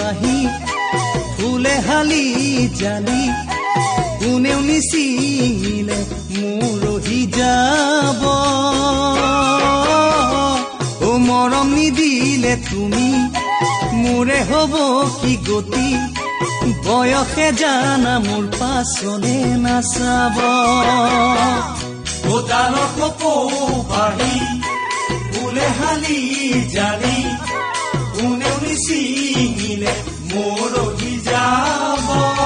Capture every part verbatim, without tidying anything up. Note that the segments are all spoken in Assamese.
পাহি ফুলে হালি জালি কোনেও নিচিঙিলে মোৰ ৰহি যাব ও মৰম নিদিলে তুমি মোৰে হব কি গতি বয়সে জানা মোৰ পাছলে নাচাব গোটালত কপৌ বাঢ়ি ফুলে হালি জালি কোনেও নিচিঙিলে মোৰ ৰহি যাব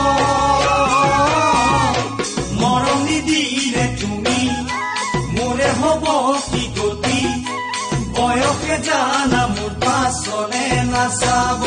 মৰম নিদিলে তুমি মোৰে হব কি গতি বয়সে জানা মোৰ পাছলে নাচাব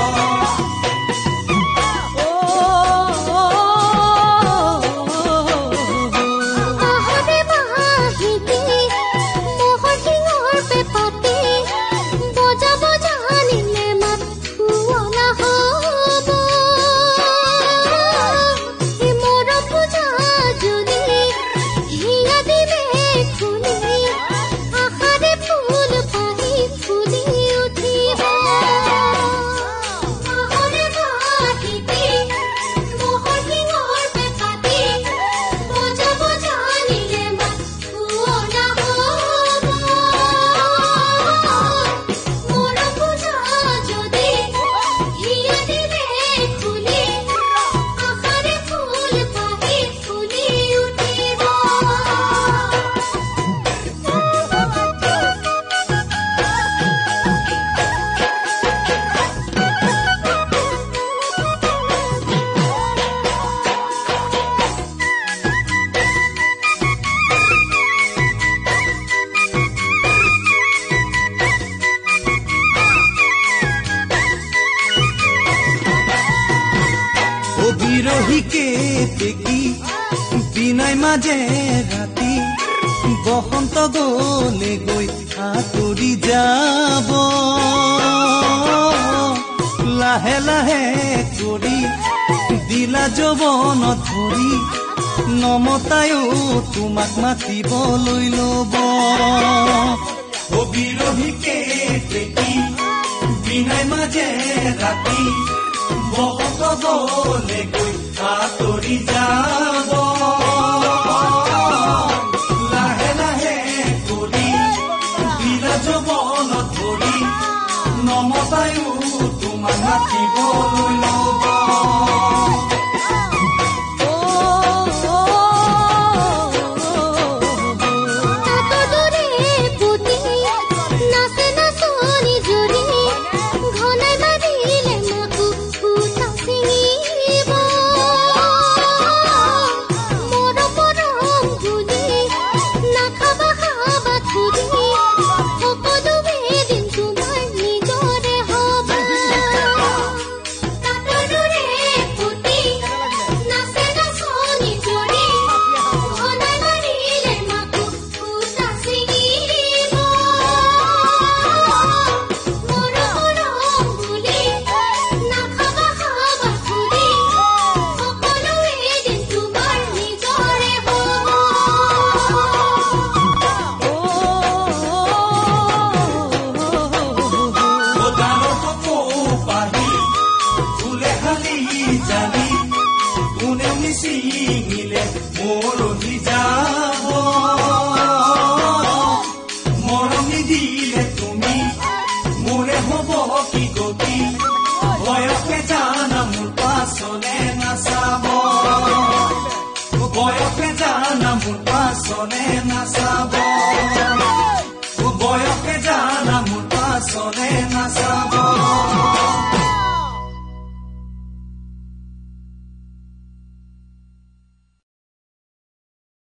বিৰহীকে দেখি বিনাই মাজে ৰাতি বসন্ত গলে গৈ আঁতৰি যাব লাহে লাহে কৰি দিলা যৌৱন ধৰি নমতায়ো তোমাক মাতিবলৈ ল'ব ও বিৰহীকে দেখি বিনাই মাজে ৰাতি বসন্ত গলে গৈ আঁতৰি যাব লাহে লাহে কৰি দিলা যৌৱন ধৰি নমতায়ো তোমাক মাতিবলৈ ল'ব বয়সে জানা মোৰ পাছলে নাচাব